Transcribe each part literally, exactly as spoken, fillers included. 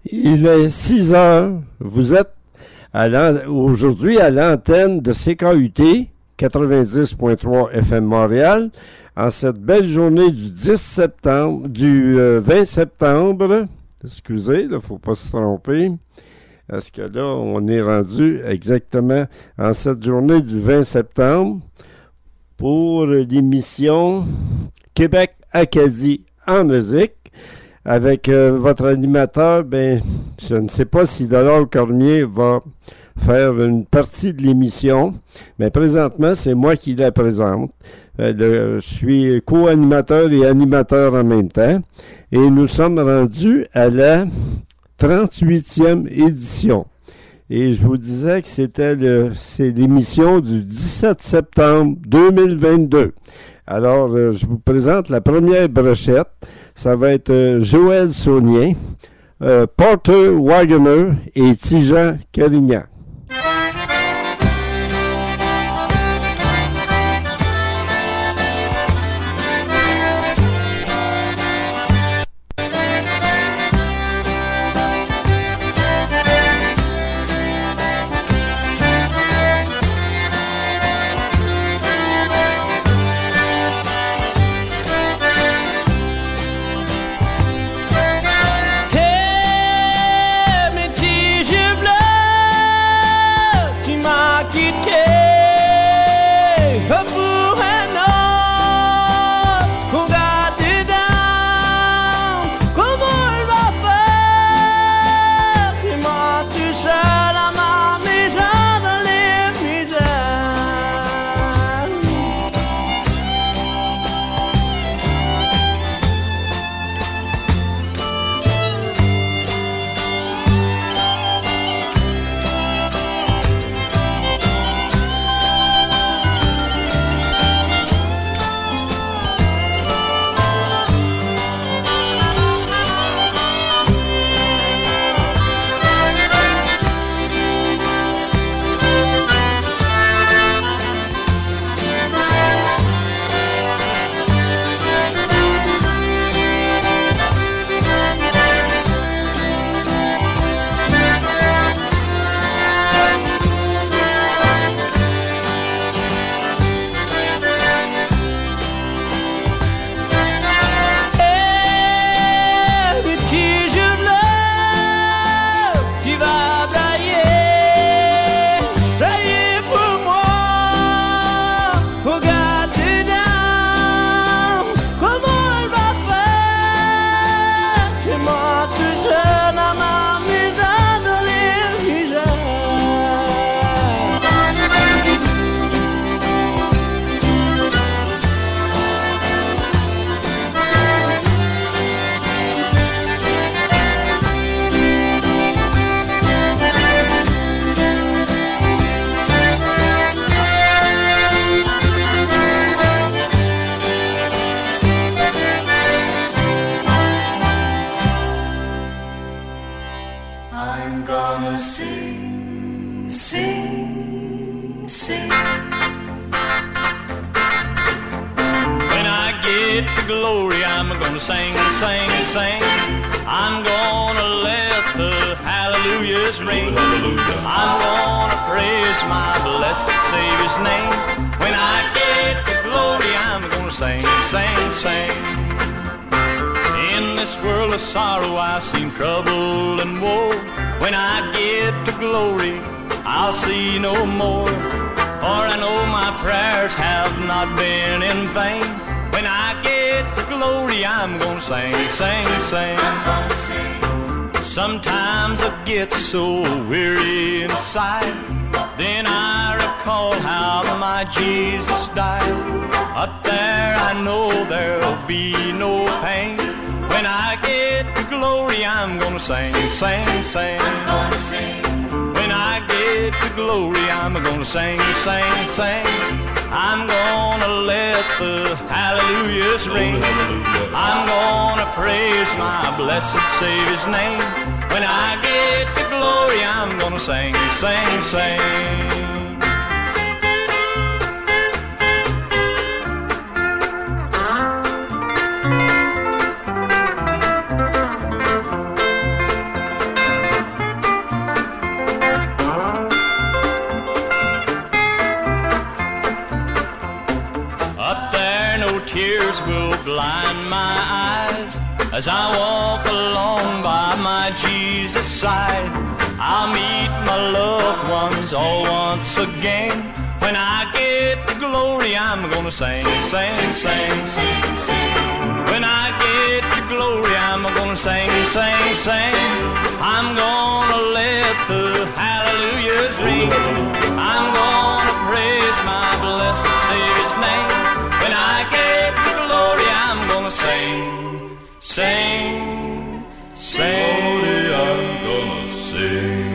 Il est six heures. Vous êtes à l'an- aujourd'hui à l'antenne de C K U T quatre-vingt-dix virgule trois F M Montréal en cette belle journée du dix septembre, du euh, vingt septembre. Excusez, il ne faut pas se tromper. Parce que là, on est rendu exactement en cette journée du vingt septembre pour l'émission Québec-Acadie en musique. Avec euh, votre animateur, ben, je ne sais pas si Donald Cormier va faire une partie de l'émission, mais présentement, c'est moi qui la présente. Euh, le, je suis co-animateur et animateur en même temps. Et nous sommes rendus à la trente-huitième édition. Et je vous disais que c'était le, c'est l'émission du dix-sept septembre deux mille vingt-deux. Alors, euh, je vous présente la première brochette. Ça va être euh, Joël Saunier, euh, Porter Wagoner et Tijan Carignan. Sometimes I get so weary inside, then I recall how my Jesus died. Up there I know there'll be no pain. When I get to glory I'm gonna sing, sing, sing. When I get to glory I'm gonna sing, sing, sing. I'm gonna let the hallelujahs ring. I'm gonna praise my blessed Savior's name. When I get to glory, I'm gonna sing, sing, sing. As I walk along by my Jesus' side, I'll meet my loved ones all once again. When I get to glory, I'm gonna sing, sing, sing, sing, sing. When I get to glory, I'm gonna sing, sing, sing. I'm gonna let the hallelujahs ring. I'm gonna praise my blessed Savior's name. When I get to glory, I'm gonna sing, sing, sing. I'm gonna sing.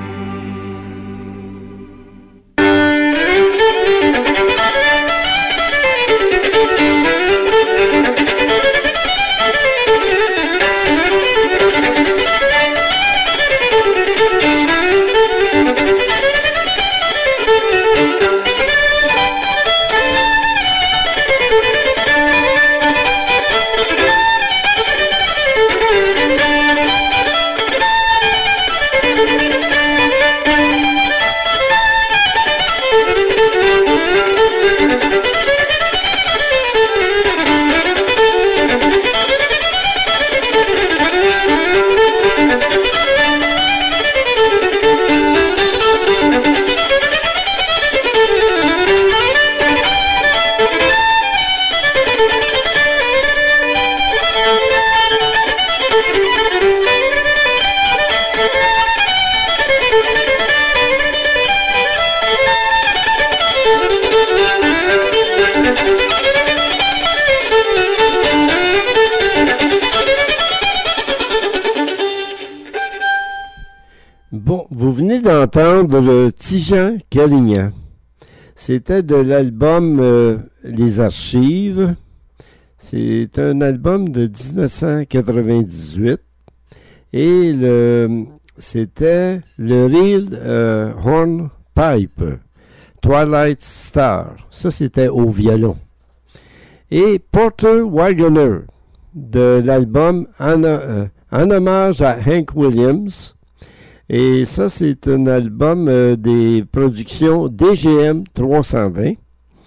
D'entendre le Tijan Carignan. C'était de l'album euh, Les Archives. C'est un album de dix-neuf cent quatre-vingt-dix-huit et le, c'était le Real euh, Hornpipe, Twilight Star. Ça, c'était au violon. Et Porter Wagoner de l'album en, euh, en hommage à Hank Williams. Et ça, c'est un album euh, des productions D G M trois cent vingt.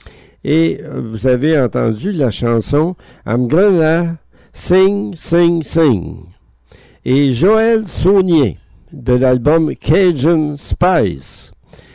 Et euh, vous avez entendu la chanson I'm Gonna Sing, Sing, Sing. Et Joël Saunier de l'album Cajun Spice.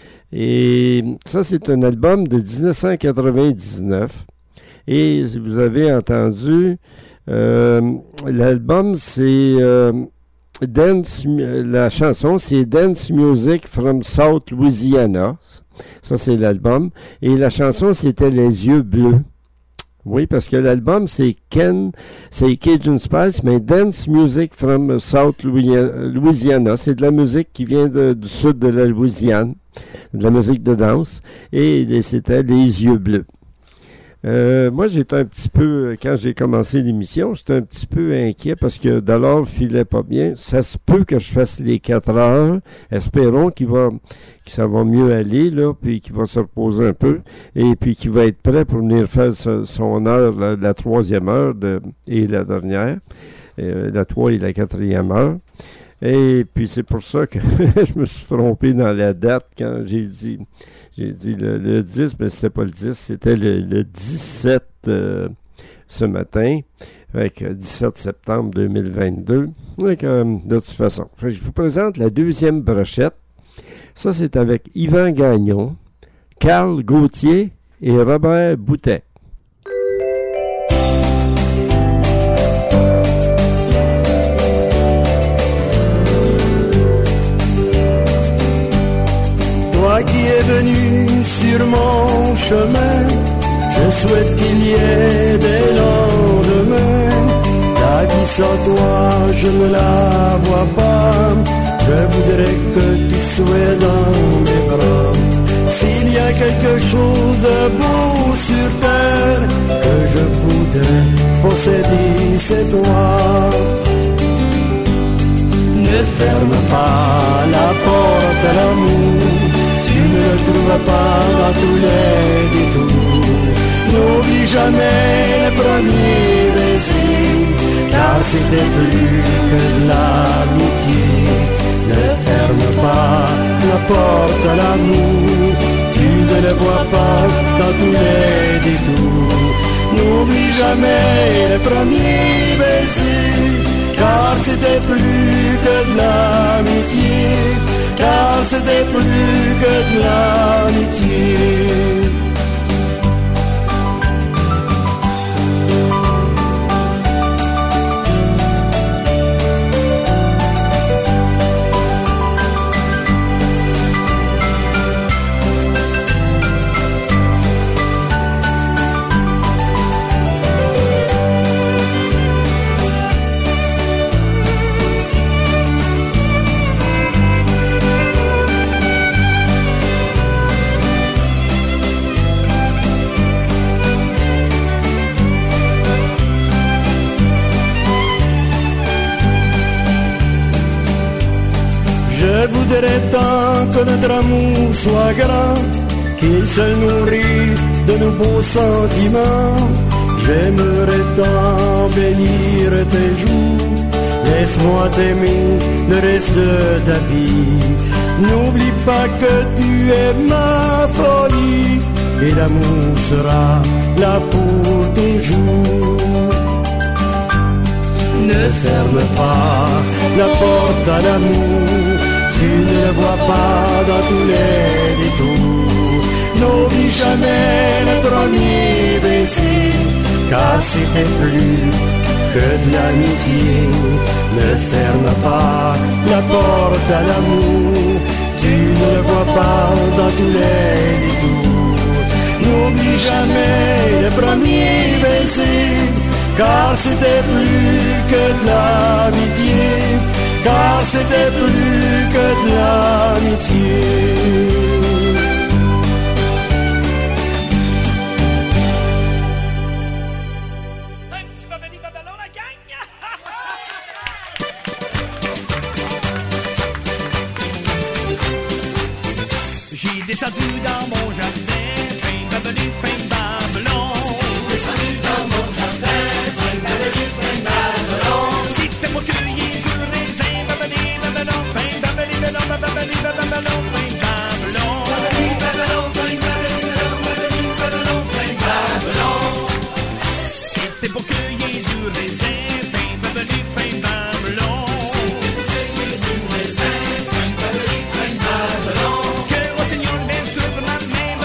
Et ça, c'est un album de dix-neuf cent quatre-vingt-dix-neuf. Et vous avez entendu, euh, l'album, c'est... Euh, Dance, la chanson, c'est Dance Music from South Louisiana. Ça, c'est l'album. Et la chanson, c'était Les Yeux Bleus. Oui, parce que l'album, c'est Ken, c'est Cajun Spice, mais Dance Music from South Louisiana. C'est de la musique qui vient de, du sud de la Louisiane, de la musique de danse. Et, et c'était Les Yeux Bleus. Euh, moi, j'étais un petit peu, quand j'ai commencé l'émission, j'étais un petit peu inquiet parce que Dollar filait pas bien. Ça se peut que je fasse les quatre heures. Espérons qu'il va, que ça va mieux aller, là, puis qu'il va se reposer un peu, et puis qu'il va être prêt pour venir faire sa, son heure, la, la troisième heure de, et la dernière, euh, la trois et la quatrième heure. Et puis c'est pour ça que je me suis trompé dans la date quand j'ai dit j'ai dit le, le dix, mais c'était pas le dix, c'était le, le dix-sept euh, ce matin, avec dix-sept septembre deux mille vingt-deux. Donc, euh, de toute façon, je vous présente la deuxième brochette. Ça, c'est avec Yvan Gagnon, Carl Gauthier et Robert Boutet. Toi qui es venu sur mon chemin, je souhaite qu'il y ait des lendemains. Ta vie sans toi, je ne la vois pas. Je voudrais que tu sois dans mes bras. S'il y a quelque chose de beau sur terre que je voudrais posséder, c'est toi. Ne ferme pas la porte à l'amour, tu ne le trouveras pas dans tous les détours. N'oublie jamais le premier baiser, car c'était plus que de l'amitié. Ne ferme pas la porte à l'amour, tu ne le vois pas dans tous les détours. N'oublie jamais le premier baiser, car c'était plus que de l'amitié, car c'était plus que de l'amitié. Je voudrais tant que notre amour soit grand, qu'il se nourrisse de nos beaux sentiments. J'aimerais tant bénir tes jours, laisse-moi t'aimer le reste de ta vie. N'oublie pas que tu es ma folie, et l'amour sera là pour toujours. Ne ferme pas la porte à l'amour, tu ne le vois pas dans tous les détours. N'oublie jamais le premier baiser, car c'était plus que de l'amitié. Ne ferme pas la porte à l'amour, tu ne le vois pas dans tous les détours. N'oublie jamais le premier baiser, car c'était plus que de l'amitié, car c'était plus que de l'amitié. Un petit babali babalon, la gang! J'ai descendu dans mon jardin, fin babali, fin babelon. J'ai descendu dans mon jardin, fin babali, fin babelon. Si t'es pour cueillir du raisin, babali, babelon, fin babali, babelon, babali, babelon, fin babelon. Babali, babelon, fin babali, babelon, babali, babelon, fin babelon. Si t'es pour cueillir du raisin, fin babali, fin babelon. Si t'es pour cueillir du raisin, fin babali, fin babelon. Que au Seigneur, bien sûr, ma main,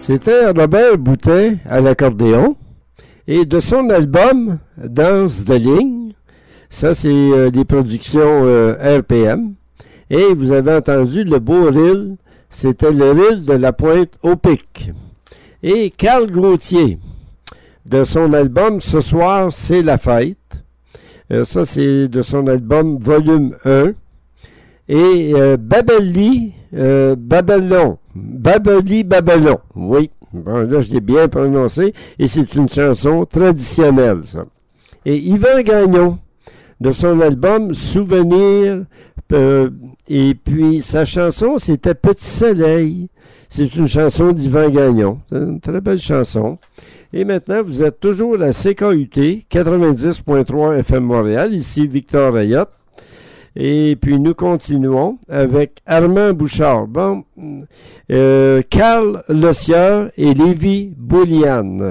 C'était Robert Boutin à l'accordéon. Et de son album Danse de ligne, ça c'est euh, des productions euh, R P M. Et vous avez entendu le beau reel, c'était le reel de la Pointe au Pic. Et Carl Gauthier, de son album Ce soir c'est la fête. Euh, ça c'est de son album Volume un. Et euh, Babeli, euh, Babylon, Babeli Babylon, oui. Bon, là, je l'ai bien prononcé, et c'est une chanson traditionnelle, ça. Et Yvan Gagnon, de son album Souvenir, euh, et puis sa chanson, c'était Petit Soleil. C'est une chanson d'Yvan Gagnon. C'est une très belle chanson. Et maintenant, vous êtes toujours à C K U T, quatre-vingt-dix point trois F M Montréal, ici Victor Ayotte. Et puis, nous continuons avec Armand Bouchard. Bon, euh, Carl Lossieur et Lévi Bouliane.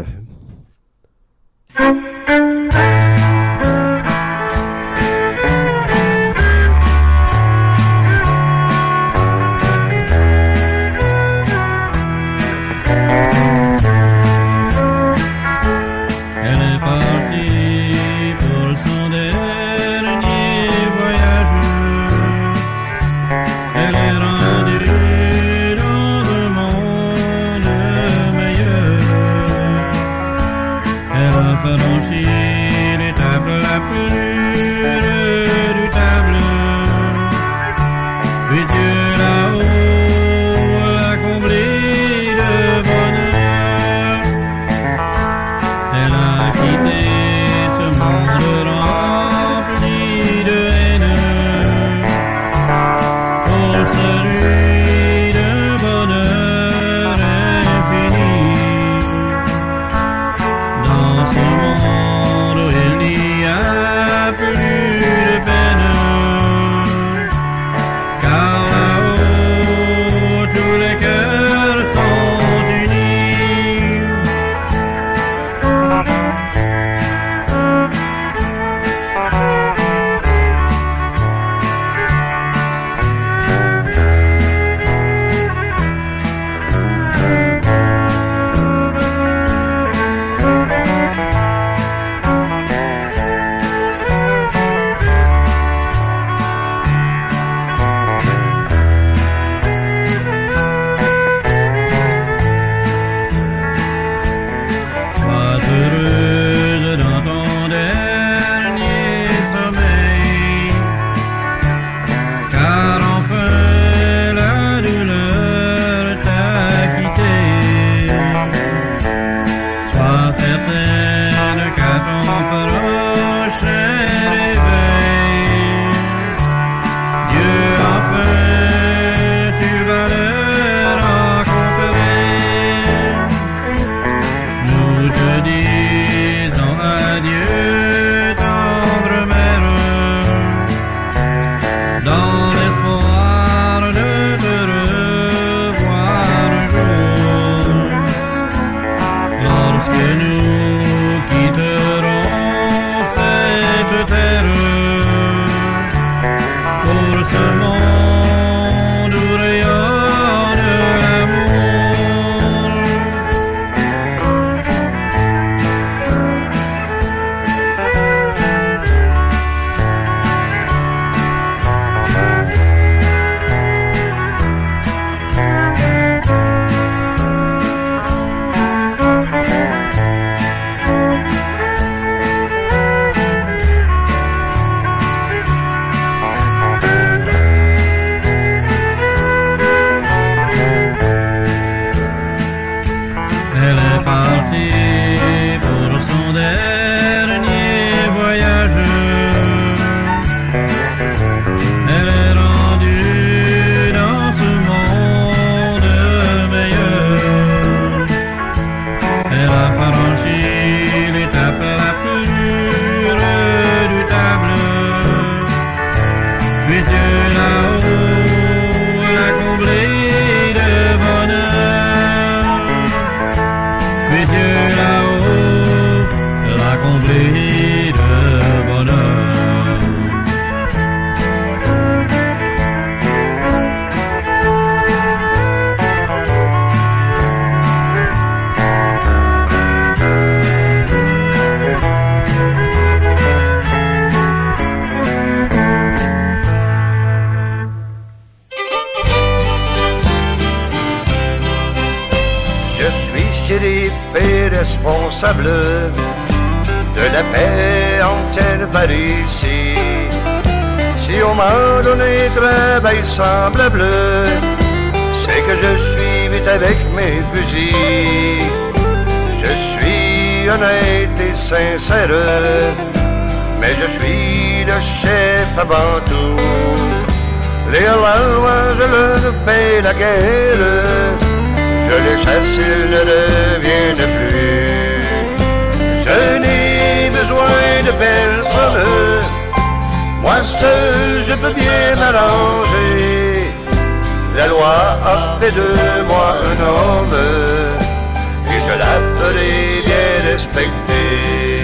responsable de la paix entière par ici. Si on m'a donné travail semblable, c'est que je suis vite avec mes fusils. Je suis honnête et sincère, mais je suis le chef avant tout. Les lois, je leur paie la guerre, je les chasse, ils ne reviennent plus. Je n'ai besoin de personne, moi seul je peux bien m'arranger. La loi a fait de moi un homme, et je la ferai bien respecter.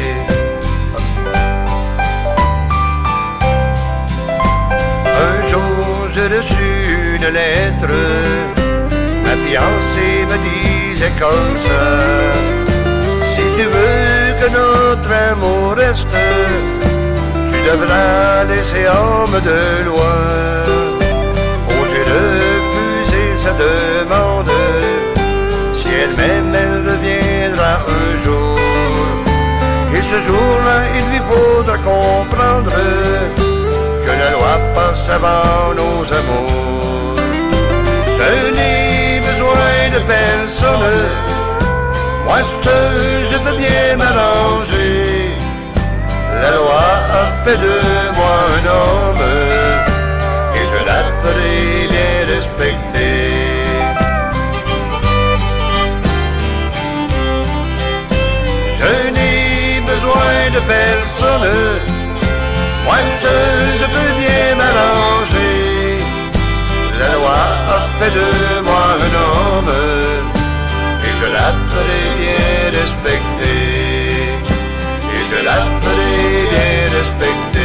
Un jour j'ai reçu une lettre, ma fiancée me disait comme ça: si tu veux que notre amour reste, tu devras laisser homme de loi. Oh, j'ai refusé sa demande, si elle m'aime, elle reviendra un jour. Et ce jour-là, il lui faudra comprendre que la loi passe avant nos amours. Je n'ai besoin de personne, moi seul je peux bien m'arranger. La loi a fait de moi un homme, et je la ferai bien respecter. Je n'ai besoin de personne, moi seul je peux bien m'arranger. La loi a fait de moi un homme, et je la ferai bien respecter. Et je la ferai bien respecter.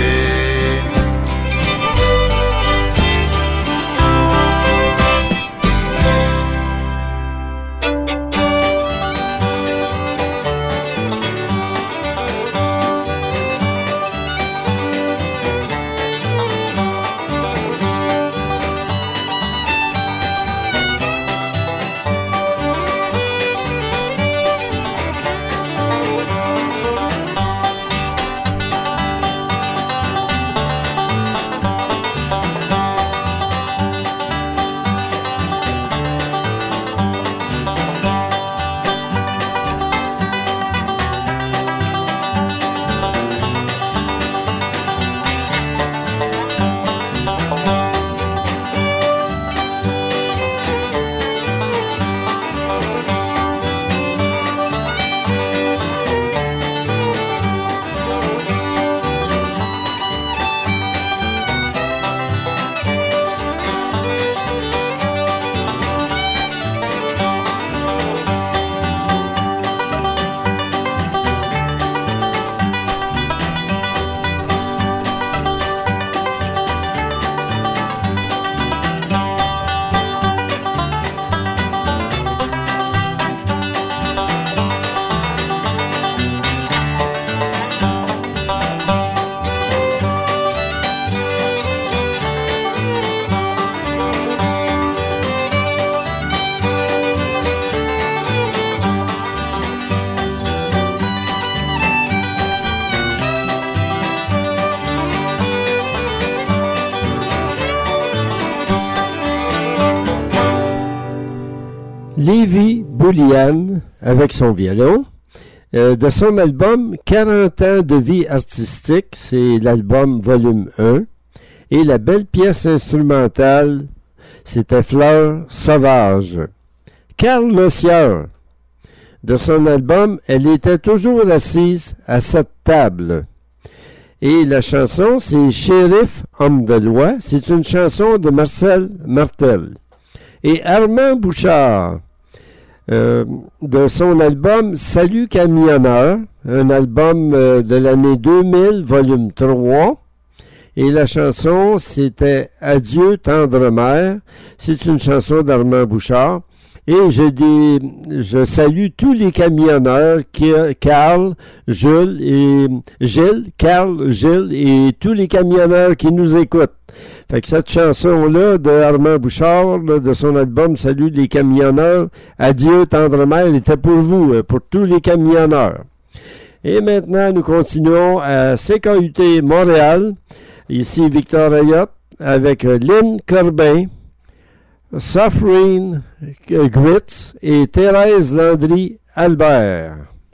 Lévi Boulian avec son violon, euh, de son album quarante ans de vie artistique, c'est l'album volume un, et la belle pièce instrumentale, c'était Fleur sauvage. Carl Lossieur, de son album Elle était toujours assise à cette table. Et la chanson, c'est Shérif, homme de loi, c'est une chanson de Marcel Martel. Et Armand Bouchard, Euh, de son album Salut camionneur, un album euh, de l'année deux mille, volume trois. Et la chanson, c'était Adieu tendre mère. C'est une chanson d'Armand Bouchard. Et je, des, je salue tous les camionneurs, Carl, Jules et Gilles, Carl, Gilles et tous les camionneurs qui nous écoutent. Fait que cette chanson-là de Armand Bouchard, là, de son album Salut les camionneurs, Adieu tendre mère, était pour vous, pour tous les camionneurs. Et maintenant, nous continuons à C K U T Montréal. Ici Victor Ayotte avec Lynn Corbin, Sophrine Gritz et Thérèse Landry-Albert.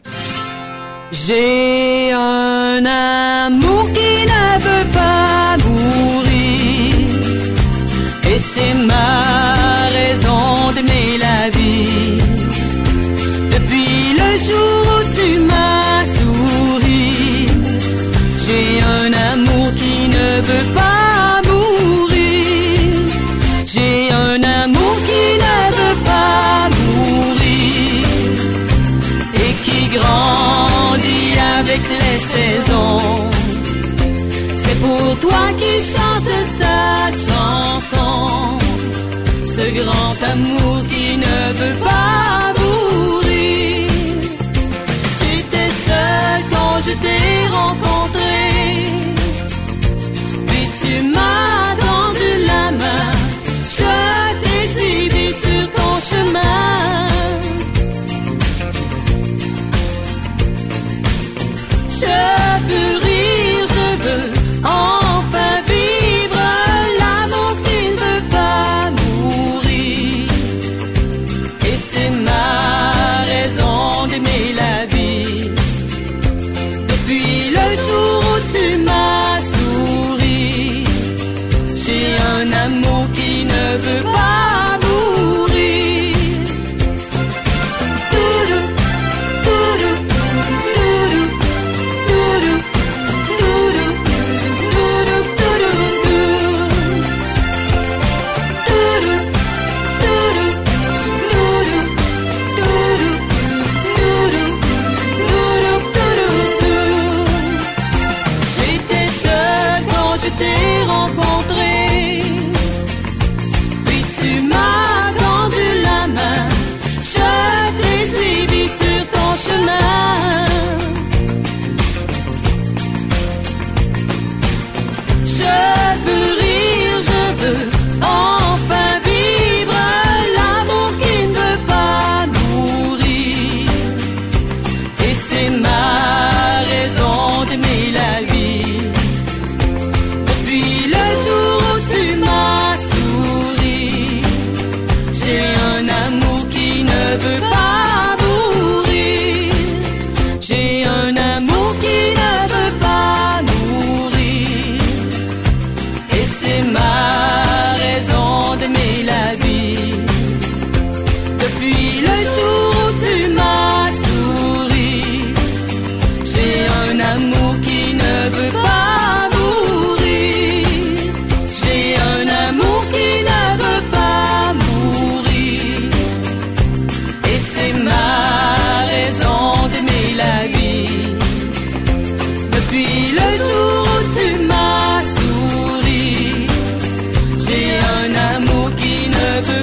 J'ai un amour qui ne veut pas mourir, et c'est ma raison d'aimer la vie. Depuis le jour où tu m'as souri, j'ai un amour qui ne veut pas mourir. J'ai un amour qui ne veut pas mourir et qui grandit avec les saisons. C'est pour toi qui chante cette chanson, ce grand amour qui ne veut pas mourir. J'étais seule quand je t'ai rencontré,